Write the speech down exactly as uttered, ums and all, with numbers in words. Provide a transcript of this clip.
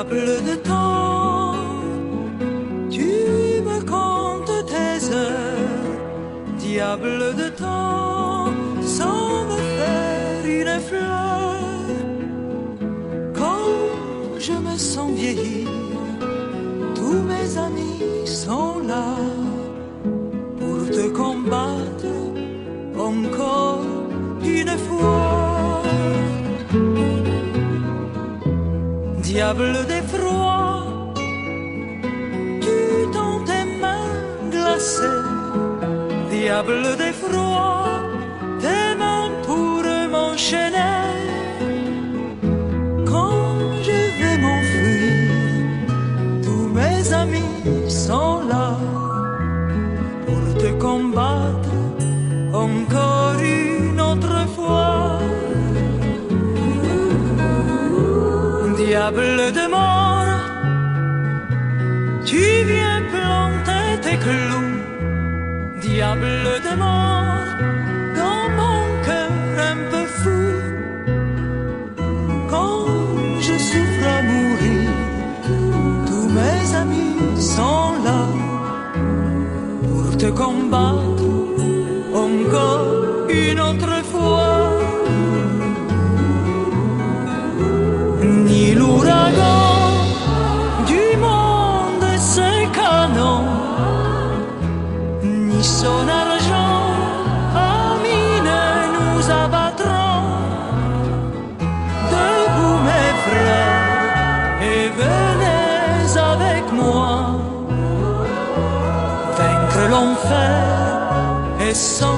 Diable de temps, tu me comptes tes heures. Diable de temps, sans me faire une fleur. Quand je me sens vieillir, tous mes amis sont là pour te combattre encore une fois. Diable d'effroi, tu tends tes mains glacées. Diable d'effroi, tes mains pour m'enchaîner. Quand je vais m'enfuir, tous mes amis sont là pour te combattre encore une autre fois. Diable de mort, tu viens planter tes clous. Diable de mort, dans mon cœur un peu fou. Quand je souffre à mourir, tous mes amis sont là pour te combattre encore une autre fois. Ni l'ouragan du monde et ses canons, ni son argent ami ne nous abattront. Debout mes frères, et venez avec moi vaincre l'enfer et son